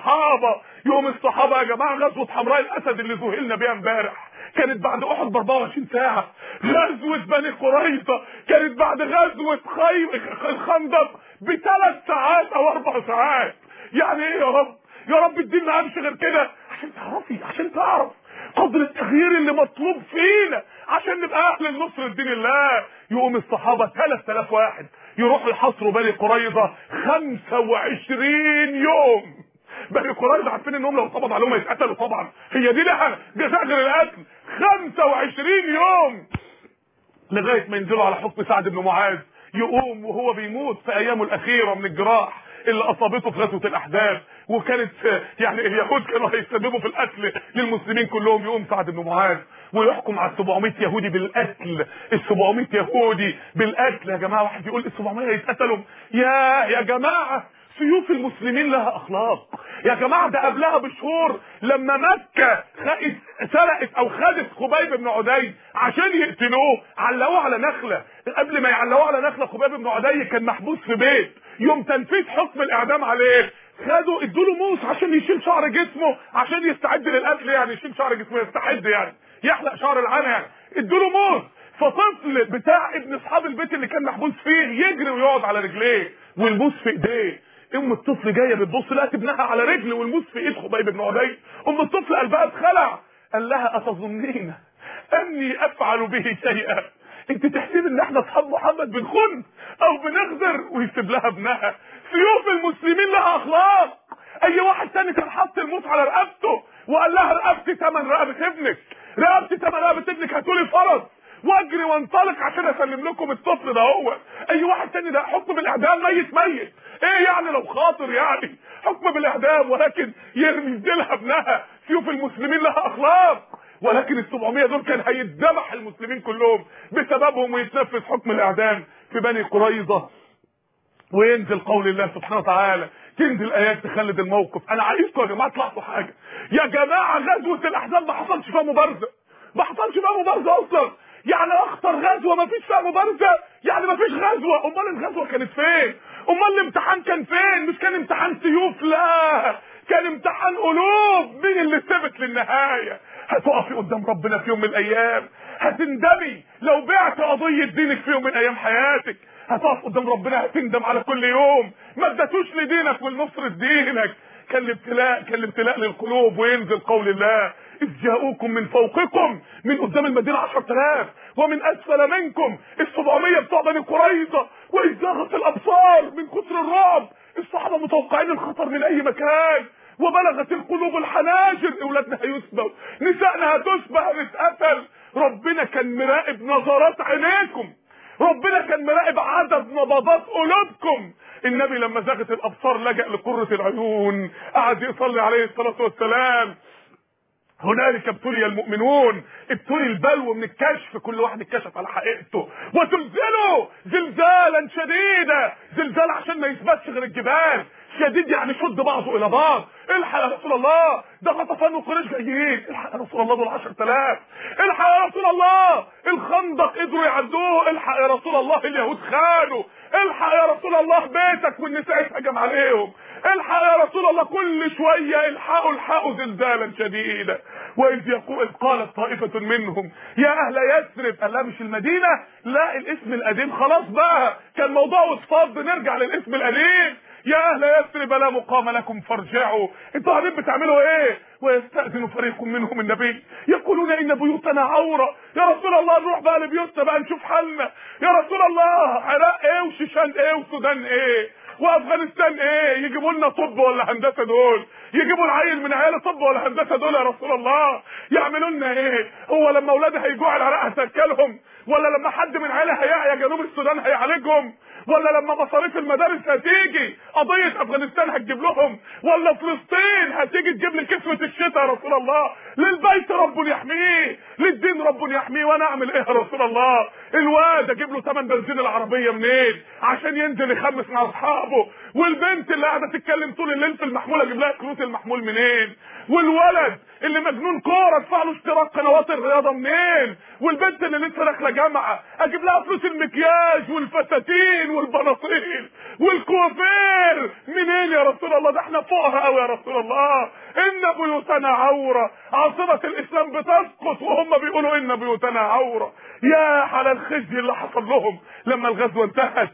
يوم الصحابة يا جماعة، غزوة حمراء الاسد اللي ذهلنا بيها امبارح كانت بعد احد ب 24 ساعة، غزوة بني قريظة كانت بعد غزوة الخندق ب3 ساعات او 4 ساعات. يعني ايه يا رب ادينا امشي غير كده، عشان تعرف قدر التغيير اللي مطلوب فينا عشان نبقى اهل النصر لدين الله. يقوم الصحابة 3000 واحد يروحوا يحاصروا بني قريظة 25 يوم. بني قريظة عارفين انهم لو اتقبض عليهم هيتقتلوا طبعا، هي دي لها جزاء غير القتل. 25 يوم لغايه ما ينزلوا على حكم سعد بن معاذ، يقوم وهو بيموت في ايامه الاخيره من الجراح اللي اصابته في غزوه الاحزاب، وكانت يعني اليهود كانوا هيسببوا في القتل للمسلمين كلهم. يقوم سعد بن معاذ ويحكم على 700 يهودي بالقتل، ال 700 يهودي بالقتل. يا جماعه واحد يقول ال 700 هيتقتلوا، يا جماعه سيوف المسلمين لها اخلاق يا جماعه. ده قبلها بشهور لما مكه سرقت او خدت خبيب بن عدي عشان يقتلوه، علقوه على نخله. قبل ما يعلقوه على نخله خبيب بن عدي كان محبوس في بيت، يوم تنفيذ حكم الاعدام عليه ادوا له موس عشان يشيل شعر جسمه عشان يستعد للقتل، يعني يشيل شعر جسمه، يستعد يعني يحلق شعر العانه، يعني له موس. فطفل بتاع ابن اصحاب البيت اللي كان محبوس فيه يجري ويقعد على رجليه والموس في ايديه. الطفل جايه بتبص لقت ابنها على رجل والموس في ايد خبيب بن عدي. الطفل قلبها اتخلع، قال لها اتظنين اني افعل به شيئا؟ انت تحسين ان احنا اصحاب محمد بنخن او بنغدر؟ ويسيب لها ابنها سيوف المسلمين لها اخلاق. اي واحد تاني كان حط الموت على رقبته وقال لها رقبتي ثمن رقبه ابنك، رقبتي ثمن رقبه ابنك، هاتولي فرس واجري وانطلق عشان اسلم لكم الطفل ده. هو اي واحد تاني ده حكم بالاعدام، ميت ميت. ايه يعني لو خاطر يعني حكم بالاعدام، ولكن يرمي ديلها ابنها. سيوف المسلمين لها اخلاق، ولكن ال700 دول كان هيتذبح المسلمين كلهم بسببهم ويتنفذ حكم الاعدام في بني قريظه. وينزل قول الله سبحانه وتعالى، تنزل ايات تخلد الموقف. انا عايزكم يا جماعه تلاحظوا حاجه، يا جماعه غزوه الاحزاب ما حصلش فيها مبارزه، ما حصلش فيها مبارزه اصلا. يعني اخطر غزوه ما فيش فيها مبارزه، يعني ما فيش غزوه. امال الغزوه كانت فين؟ امال الامتحان كان فين؟ مش كان امتحان سيوف، لا، كان امتحان قلوب. مين اللي ثبت للنهايه؟ هتقفي قدام ربنا في يوم من الايام، هتندمي لو بعت قضيه دينك في يوم من ايام حياتك. هتقف قدام ربنا هتندم على كل يوم ما اديتوش لدينك ولنصرة دينك. كان الابتلاء للقلوب. وينزل قول الله، إذ جاءوكم من فوقكم، من قدام المدينة 10,000 ومن أسفل منكم، ال700 بتوع بني قريظة. وإذ زاغت الأبصار من كثر الرعب، الصحابة متوقعين الخطر من أي مكان. وبلغت القلوب الحناجر، أولادنا هيسبوا، نسائنا هتسبى، هنتقتل. ربنا كان مراقب نظرات عينيكم، ربنا كان مراقب عدد نبضات قلوبكم. النبي لما زاغت الابصار لجأ لقرة العيون، قعد يصلي عليه الصلاة والسلام. هنالك ابتلي المؤمنون، ابتلي البلوى من الكشف، كل واحد اتكشف على حقيقته. وزلزلوا زلزالا شديدا، زلزال عشان ما يثبتش غير الجبال. شديد يعني شد بعضه الى بعض. الحق يا رسول الله، ده غطفان وقريش جايين. الحق يا رسول الله، دول 10,000. الحق يا رسول الله، الخندق قدروا يعدوه. الحق يا رسول الله، اليهود خانوا. الحق يا رسول الله، بيتك والنساء اتهجم عليهم. الحق يا رسول الله، كل شويه الحقوا زلزالا شديدا. واذ قالت طائفه منهم يا اهل يثرب، قال لا مش المدينه، لا الاسم القديم خلاص بقى، كان موضوع وصفاد، نرجع للاسم القديم. يا اهل يثرب لا مقام لكم فارجعوا. انتوا قاعدين بتعملوا ايه؟ ويستأذن فريق منهم النبي يقولون ان بيوتنا عوره. يا رسول الله نروح بقى لبيوتنا بقى نشوف حالنا. يا رسول الله، عراق ايه وشيشان ايه وسودان ايه وافغانستان ايه؟ يجيبوا لنا طب ولا هندسه دول؟ يجيبوا العيل من عيال طب ولا هندسه دول يا رسول الله؟ يعملوا لنا ايه؟ هو لما اولادها هيجوع العراق هتاكلهم؟ ولا لما حد من عيالها هيعيا جنوب السودان هيعالجهم؟ ولا لما مصاريف المدارس هتيجي قضيه افغانستان هتجيب لهم؟ ولا فلسطين هتيجي تجيب لي كسوه الشتاء يا رسول الله؟ للبيت رب يحميه، للدين رب يحميه، وانا اعمل ايه يا رسول الله؟ الواد اجيب له ثمن بنزين العربيه منين عشان ينزل يخمس مع اصحابه؟ والبنت اللي قاعده تتكلم طول الليل في المحمول اجيب لها كروت المحمول منين؟ والولد اللي مجنون كوره ادفع له اشتراك قنوات الرياضه منين؟ والبنت اللي لسه داخله جامعه اجيب لها فلوس المكياج والفساتين والبناطيل والكوافير منين يا رسول الله؟ ده احنا فوقها قوي يا رسول الله. ان بيوتنا عوره، عاصمه الاسلام بتسقط وهم بيقولوا ان بيوتنا عوره. يا على الخزي اللي حصل لهم لما الغزوه انتهت.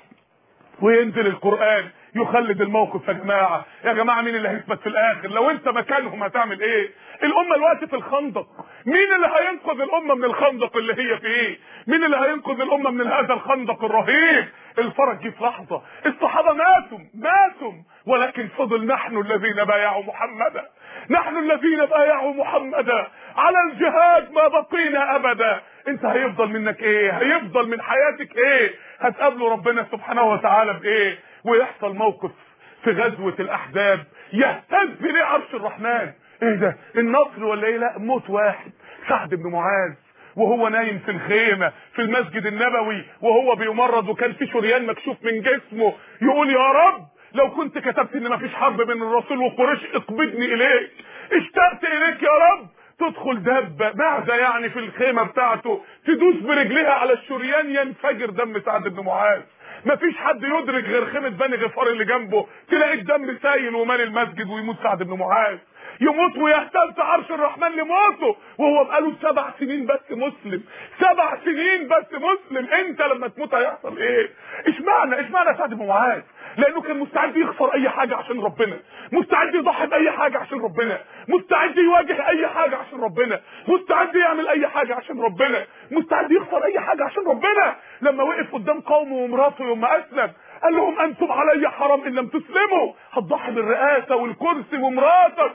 وينزل القرآن يخلد الموقف. يا جماعة يا جماعة، مين اللي هيثبت في الآخر؟ لو أنت مكانهم هتعمل إيه؟ الأمة الوقت في الخندق، مين اللي هينقذ الأمة من الخندق اللي هي فيه؟ مين اللي هينقذ الأمة من هذا الخندق الرهيب؟ الفرج جه في لحظة، الصحابة ماتوا، ولكن فضل نحن الذين بايعوا محمدا، نحن الذين بايعوا محمدا على الجهاد ما بقينا أبدا. انت هيفضل منك ايه؟ هيفضل من حياتك ايه؟ هتقابلوا ربنا سبحانه وتعالى بايه؟ ويحصل موقف في غزوة الاحزاب يهتز ليه عرش الرحمن. ايه ده؟ النصر ولا ايه؟ لا، موت واحد، سعد بن معاذ وهو نايم في الخيمة في المسجد النبوي وهو بيمرض وكان في شريان مكشوف من جسمه، يقول يا رب لو كنت كتبت ان مفيش حرب بين الرسول وقريش اقبضني اليك، اشتقت اليك يا رب. تدخل دبة معزة يعني في الخيمة بتاعته، تدوس برجلها على الشريان ينفجر دم سعد بن معاذ. مفيش حد يدرك غير خيمة بني غفار اللي جنبه، تلاقي الدم سايل ومال المسجد ويموت سعد بن معاذ. يموت ويهتز عرش الرحمن لموته وهو بقاله 7 سنين بس مسلم، 7 سنين بس مسلم. انت لما تموت هيحصل ايه؟ اشمعنى سعد بن معاذ؟ لانه كان مستعد يخسر اي حاجه عشان ربنا، مستعد يضحي باي حاجه عشان ربنا، مستعد يواجه اي حاجه عشان ربنا، مستعد يعمل اي حاجه عشان ربنا، مستعد يخسر اي حاجه عشان ربنا. لما وقف قدام قومه ومراته يوم ما اسلم قال لهم انتم علي حرام ان لم تسلموا، هتضحي بالرئاسه والكرسي ومراتك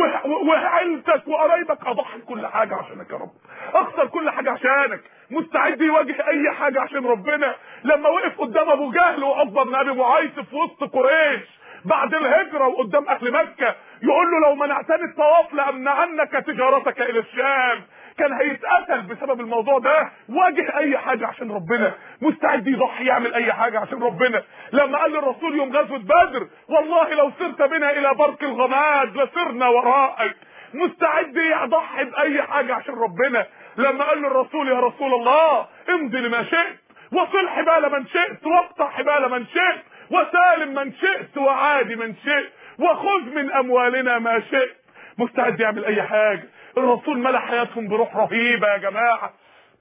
وعيلتك وقرايبك، اضحي بكل حاجه عشانك يا رب، اخسر كل حاجه عشانك، مستعد يواجه اي حاجه عشان ربنا. لما وقف قدام ابو جهل وعقبه بن ابي معيط في وسط قريش بعد الهجره وقدام اهل مكه، يقول له لو منعتني الطواف لامنعنك تجارتك الى الشام، كان هيتقتل بسبب الموضوع ده. واجه اي حاجه عشان ربنا، مستعد يضحي يعمل اي حاجه عشان ربنا. لما قال للرسول يوم غزوه بدر والله لو سرت بنا الى برك الغماد لسرنا وراءك، مستعد يضحي باي حاجه عشان ربنا. لما قال للرسول يا رسول الله امضي لما شئت وصل حبال من شئت واقطع حبال من شئت وسالم من شئت وعادي من شئت وخذ من اموالنا ما شئت، مستعد يعمل اي حاجه. الرسول ملا حياتهم بروح رهيبه يا جماعه.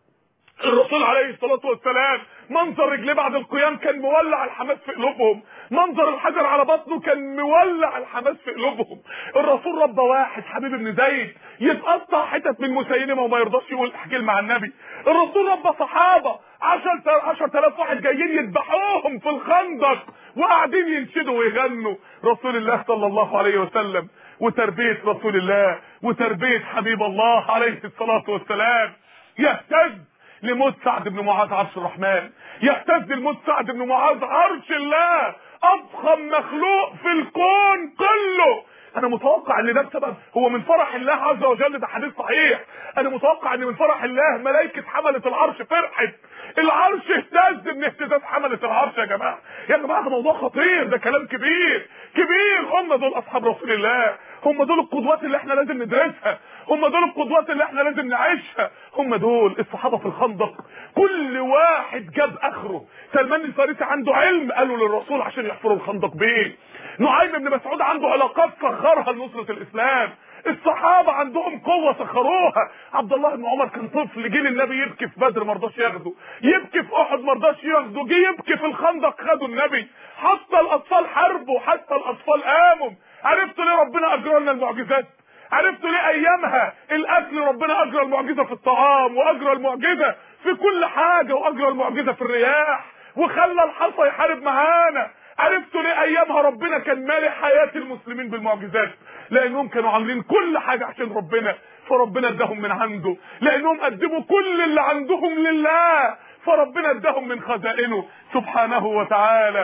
الرسول عليه الصلاه والسلام منظر رجليه بعد القيام كان مولع الحماس في قلوبهم، منظر الحجر على بطنه كان مولع الحماس في قلوبهم. الرسول ربى واحد حبيب بن زيد يتقطع حتت من مسيلمه وما يرضاش يقول احكي مع النبي. الرسول ربى صحابه 10,000 واحد جايين يذبحوهم في الخندق وقاعدين ينشدوا ويغنوا رسول الله صلى الله عليه وسلم. وتربيه رسول الله وتربيه حبيب الله عليه الصلاه والسلام. يهتز لموت سعد بن معاذ عرش الرحمن، يهتز لموت سعد بن معاذ عرش الله، اضخم مخلوق في الكون كله. انا متوقع ان ده بسبب هو من فرح الله عز وجل، ده حديث صحيح، انا متوقع ان من فرح الله ملائكه حمله العرش فرحت، العرش اهتز من اهتزاز حمله العرش. يا جماعه يا جماعه ده موضوع خطير، ده كلام كبير كبير. هم دول اصحاب رسول الله، هم دول القدوات اللي احنا لازم ندرسها، هم دول القدوات اللي احنا لازم نعيشها، هم دول الصحابه في الخندق. كل واحد جاب اخره. سلمان الفارسي عنده علم قالوا للرسول عشان يحفروا الخندق بيه. نعيم بن مسعود عنده علاقات سخرها لنصره الاسلام. الصحابه عندهم قوه سخروها. عبد الله بن عمر كان طفل، جه للنبي يبكي في بدر ما رضاش ياخده، يبكي في احد ما رضاش ياخده، جه يبكي في الخندق خده النبي. حتى الاطفال حاربوا، حتى الاطفال قاموا. عرفتوا ليه ربنا اجرى لنا المعجزات؟ عرفتوا ليه ايامها الاكل ربنا اجرى المعجزه في الطعام واجرى المعجزه في كل حاجه واجرى المعجزه في الرياح وخلى الحصى يحارب معانا؟ عرفتوا ليه ايامها ربنا كان مالي حياه المسلمين بالمعجزات؟ لانهم كانوا عاملين كل حاجه عشان ربنا، فربنا اداهم من عنده، لانهم قدموا كل اللي عندهم لله، فربنا اداهم من خزائنه سبحانه وتعالى.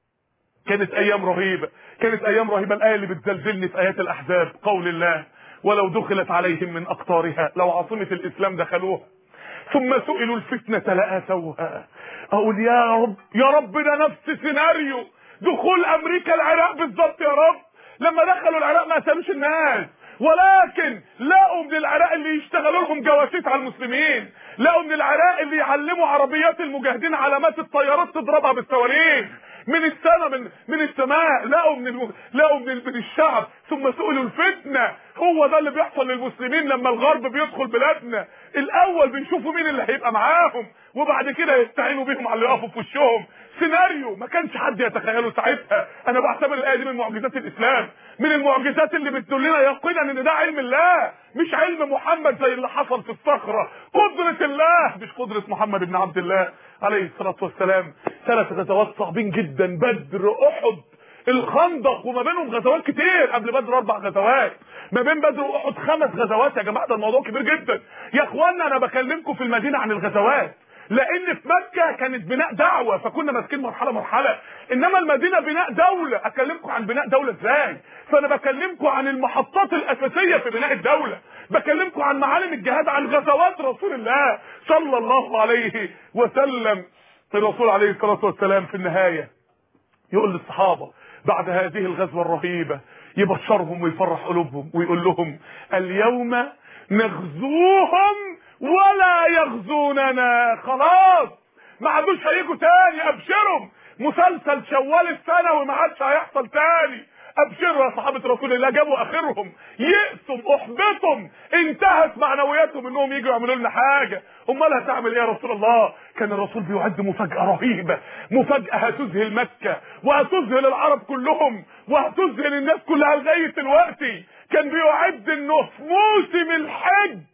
كانت ايام رهيبه، كانت ايام رهيبه. الايه اللي بتزلزلني في ايات الاحزاب قول الله ولو دخلت عليهم من اقطارها، لو عاصمه الاسلام دخلوها ثم سئلوا الفتنه لاتوها. اقول يا رب يا رب ده نفس سيناريو دخول امريكا العراق بالظبط يا رب. لما دخلوا العراق ما قتلوش الناس، ولكن لقوا من العراق اللي يشتغلوا لهم جواسيس على المسلمين، لقوا من العراق اللي يعلموا عربيات المجاهدين علامات الطيارات تضربها بالصواريخ من السماء، من السماء. لقوا من الشعب. ثم سئلوا الفتنه. هو ده اللي بيحصل للمسلمين لما الغرب بيدخل بلادنا. الاول بنشوفوا مين اللي هيبقى معاهم، وبعد كده يستعينوا بيهم على اللي يقفوا في وشهم. سيناريو ما كانش حد يتخيله ساعتها. انا بعتبر الايه دي من معجزات الاسلام، من المعجزات اللي بتدلنا يقينا ان ده علم الله مش علم محمد زي اللي حصل في الصخره. قدره الله مش قدره محمد بن عبد الله عليه الصلاه والسلام. 3 غزوات صعبين جدا، بدر، احد، الخندق، وما بينهم غزوات كتير. قبل بدر 4 غزوات، ما بين بدر واحد 5 غزوات. يا جماعه ده الموضوع كبير جدا يا اخوانا. انا بكلمكم في المدينه عن الغزوات لان في مكه كانت بناء دعوه، فكنا ماسكين مرحله مرحله، انما المدينه بناء دوله. اكلمكم عن بناء دوله ازاي؟ فانا بكلمكم عن المحطات الاساسيه في بناء الدوله، بكلمكم عن معالم الجهاد، عن غزوات رسول الله صلى الله عليه وسلم. الرسول عليه الصلاه والسلام في النهايه يقول للصحابه بعد هذه الغزوه الرهيبه، يبشرهم ويفرح قلوبهم ويقول لهم اليوم نغزوهم ولا يغزوننا. خلاص ما عادوش هيجوا تاني، ابشرهم. مسلسل شوال السنوي ما عادش هيحصل تاني. ابشروا يا صحابه رسول الله، جابوا اخرهم، يئسوا، احبطوا، انتهت معنوياتهم انهم يجوا يعملوا لنا حاجه. امال هتعمل ايه يا رسول الله؟ كان الرسول بيعد مفاجاه رهيبه، مفاجاه هتذهل مكه وهتذهل العرب كلهم وهتذهل الناس كلها لغايه دلوقتي. كان بيعد انه في موسم الحج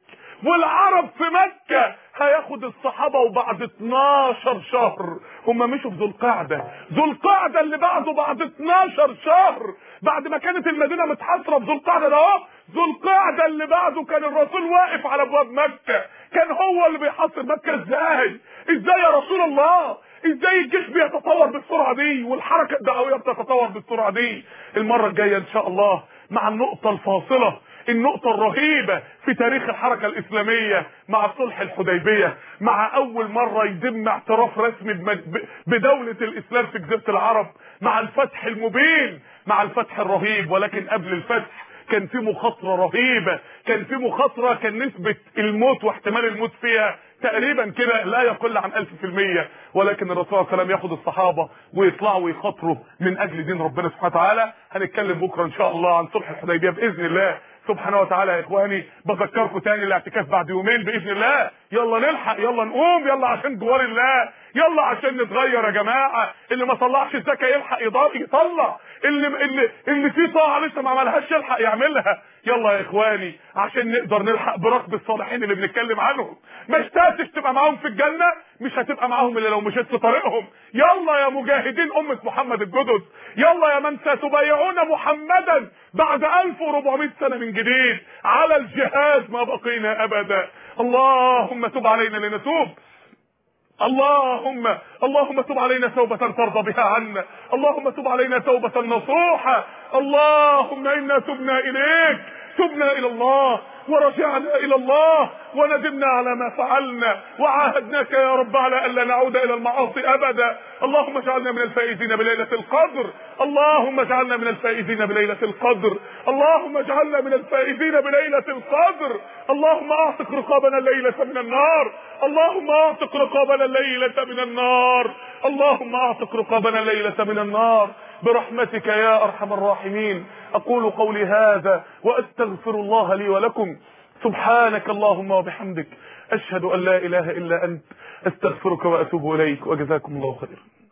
والعرب في مكة هياخد الصحابة، وبعد 12 شهر هم مشوا في ذو القعدة. ذو القعدة اللي بعده بعد 12 شهر، بعد ما كانت المدينة متحاصرة في ذو القعدة ده اهو، ذو القعدة اللي بعده كان الرسول واقف على ابواب مكة، كان هو اللي بيحاصر مكة. ازاي يا رسول الله؟ ازاي الجيش بيتطور بالسرعة دي والحركة الدعوية بتتطور بالسرعة دي؟ المرة الجاية ان شاء الله مع النقطة الفاصلة، النقطة الرهيبة في تاريخ الحركة الإسلامية، مع صلح الحديبية، مع أول مرة يتم اعتراف رسمي بدولة الإسلام في جزيرة العرب، مع الفتح المبين، مع الفتح الرهيب. ولكن قبل الفتح كان في مخاطرة رهيبة، كان في مخاطرة كان نسبة الموت واحتمال الموت فيها تقريبا كده لا يقل عن 1000%. ولكن الرسول صلى الله عليه وسلم ياخد الصحابة ويطلعوا ويخاطروا من أجل دين ربنا سبحانه وتعالى. هنتكلم بكرة إن شاء الله عن صلح الحديبية بإذن الله سبحانه وتعالى. يا إخواني بذكركم تاني الاعتكاف بعد يومين بإذن الله. يلا نلحق، يلا نقوم، يلا عشان جوار الله، يلا عشان نتغير يا جماعة. اللي ما طلعش الزكاة يلحق يطلع، اللي فيه طاعة لسه ما عملهاش يلحق يعملها. يلا يا إخواني عشان نقدر نلحق بركب الصالحين اللي بنتكلم عنهم. ما اشتاتش تبقى معاهم في الجنة، مش هتبقى معاهم الا لو مشيت في طريقهم. يلا يا مجاهدين أمة محمد الجدد، يلا يا من ستبايعون محمدا بعد 1400 سنة من جديد على الجهاد ما بقينا أبدا. اللهم تب علينا لنتوب، اللهم تب علينا توبة ترضى بها عنا، اللهم تب علينا توبة نصوحة. اللهم إنا تبنا إليك، تبنا إلى الله ورجعنا إلى الله وندمنا على ما فعلنا وعاهدناك يا رب على ألا نعود إلى المعاصي أبدا. اللهم اجعلنا من الفائزين بليلة القدر، اللهم اجعلنا من الفائزين بليلة القدر، اللهم اجعلنا من الفائزين بليلة القدر. اللهم اعتق رقابنا الليلة من النار، اللهم اعتق رقابنا الليلة من النار، اللهم اعتق رقابنا الليلة من النار برحمتك يا أرحم الراحمين. أقول قولي هذا وأستغفر الله لي ولكم. سبحانك اللهم وبحمدك، أشهد أن لا إله إلا أنت، أستغفرك وأتوب إليك، وجزاكم الله خيرا.